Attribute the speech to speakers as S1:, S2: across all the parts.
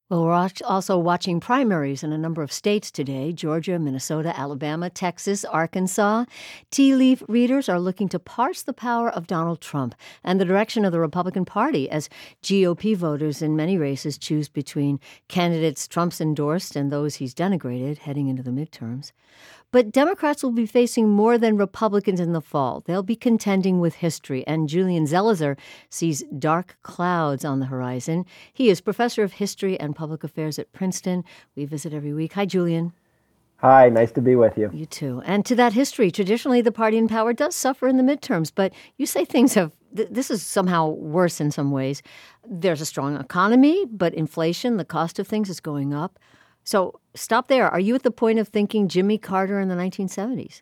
S1: Well, we're also watching primaries in a number of states today: Georgia, Minnesota, Alabama, Texas, Arkansas. Tea leaf readers are looking to parse the power of Donald Trump and the direction of the Republican Party as GOP voters in many races choose between candidates Trump's endorsed and those he's denigrated heading into the midterms. But Democrats will be facing more than Republicans in the fall. They'll be contending with history, and Julian Zelizer sees dark clouds on the horizon. He is professor of history and public affairs at Princeton. We visit every week. Hi, Julian.
S2: Hi, nice to be with you.
S1: You too. And to that history, traditionally the party in power does suffer in the midterms, but you say things have, this is somehow worse in some ways. There's a strong economy, but inflation, the cost of things is going up. So stop there. Are you at the point of thinking Jimmy Carter in the 1970s?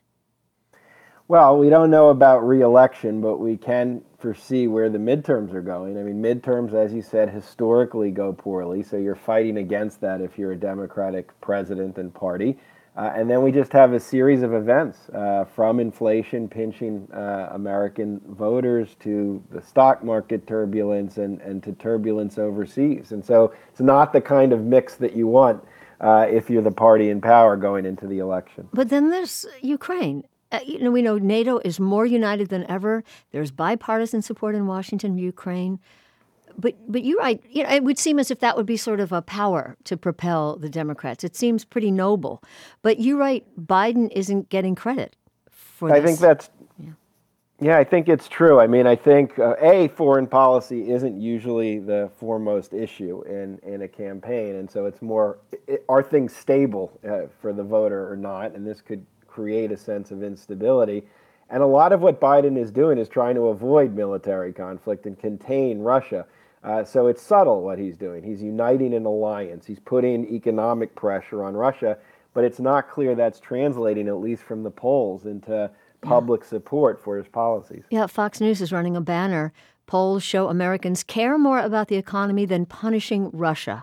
S2: Well, we don't know about re-election, but we can foresee where the midterms are going. I mean, midterms, as you said, historically go poorly, so you're fighting against that if you're a Democratic president and party. And then we just have a series of events, from inflation pinching American voters to the stock market turbulence and to turbulence overseas. And so it's not the kind of mix that you want if you're the party in power going into the election.
S1: But then there's Ukraine. We know NATO is more united than ever. There's bipartisan support in Washington for Ukraine. But you're right. It would seem as if that would be sort of a power to propel the Democrats. It seems pretty noble. But you're right. Biden isn't getting credit for this.
S2: I think that's Yeah, I think it's true. I mean, I think foreign policy isn't usually the foremost issue in a campaign, and so it's more, are things stable for the voter or not? And this could create a sense of instability. And a lot of what Biden is doing is trying to avoid military conflict and contain Russia. So it's subtle what he's doing. He's uniting an alliance. He's putting economic pressure on Russia, but it's not clear that's translating, at least from the polls, into public support for his policies.
S1: Yeah, Fox News is running a banner. Polls show Americans care more about the economy than punishing Russia.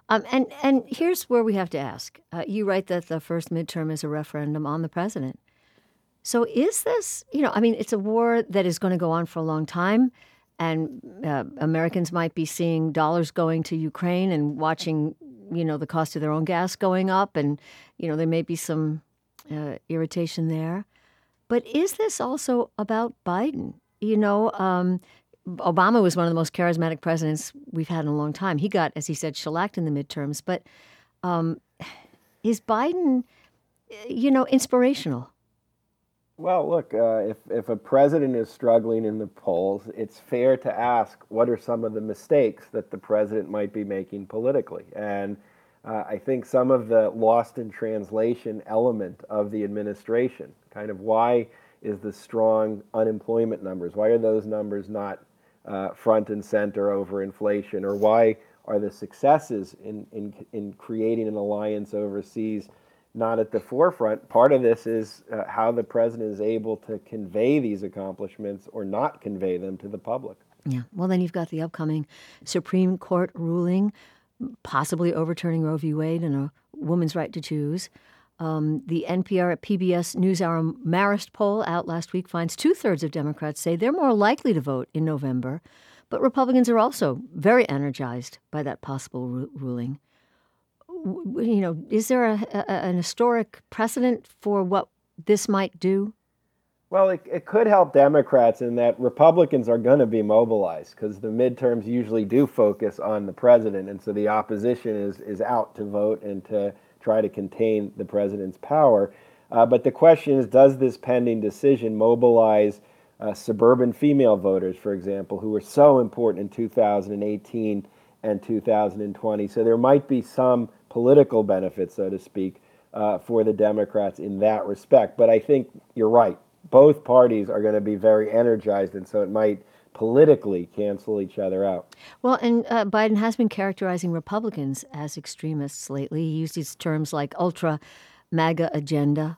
S1: And here's where we have to ask. You write that the first midterm is a referendum on the president. So is this, it's a war that is going to go on for a long time, and Americans might be seeing dollars going to Ukraine and watching, the cost of their own gas going up, and, there may be some irritation there. But is this also about Biden? Obama was one of the most charismatic presidents we've had in a long time. He got, as he said, shellacked in the midterms. But is Biden, inspirational?
S2: Well, look, if a president is struggling in the polls, it's fair to ask what are some of the mistakes that the president might be making politically. And I think some of the lost in translation element of the administration, kind of why is the strong unemployment numbers, why are those numbers not front and center over inflation, or why are the successes in creating an alliance overseas not at the forefront? Part of this is how the president is able to convey these accomplishments or not convey them to the public.
S1: Yeah. Well, then you've got the upcoming Supreme Court ruling, possibly overturning Roe v. Wade and a woman's right to choose. The NPR PBS NewsHour Marist poll out last week finds 2/3 of Democrats say they're more likely to vote in November, but Republicans are also very energized by that possible ruling. Is there an historic precedent for what this might do?
S2: Well, it could help Democrats in that Republicans are going to be mobilized because the midterms usually do focus on the president, and so the opposition is out to vote and to try to contain the president's power. But the question is, does this pending decision mobilize suburban female voters, for example, who were so important in 2018 and 2020? So there might be some political benefit, so to speak, for the Democrats in that respect. But I think you're right. Both parties are going to be very energized, and so it might politically cancel each other out.
S1: Well, and Biden has been characterizing Republicans as extremists lately. He used these terms like ultra MAGA agenda.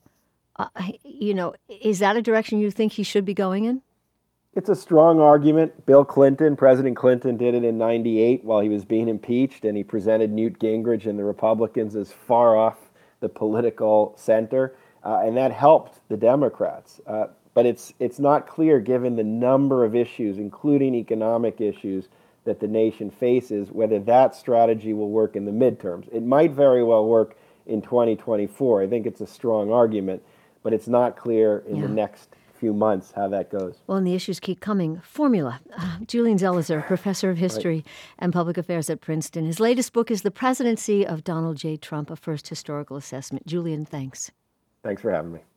S1: Is that a direction you think he should be going in?
S2: It's a strong argument. President Clinton did it in '98 while he was being impeached, and he presented Newt Gingrich and the Republicans as far off the political center, and that helped the Democrats. But it's not clear, given the number of issues, including economic issues, that the nation faces, whether that strategy will work in the midterms. It might very well work in 2024. I think it's a strong argument, but it's not clear in the next few months how that goes.
S1: Well, and the issues keep coming. Formula. Julian Zelizer, professor of history and public affairs at Princeton. His latest book is The Presidency of Donald J. Trump, a first historical assessment. Julian, thanks.
S2: Thanks for having me.